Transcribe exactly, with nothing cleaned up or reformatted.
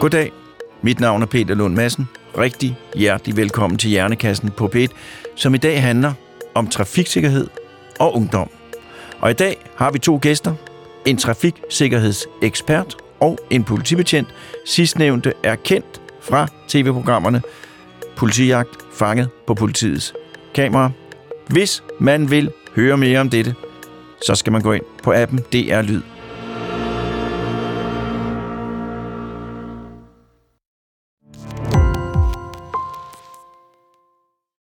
Goddag, mit navn er Peter Lund Madsen. Rigtig hjertelig velkommen til Hjernekassen på P et, som i dag handler om trafiksikkerhed og ungdom. Og i dag har vi to gæster, en trafiksikkerhedsekspert og en politibetjent. Sidstnævnte er kendt fra tv-programmerne Politijagt, fanget på politiets kamera. Hvis man vil høre mere om dette, så skal man gå ind på appen D R Lyd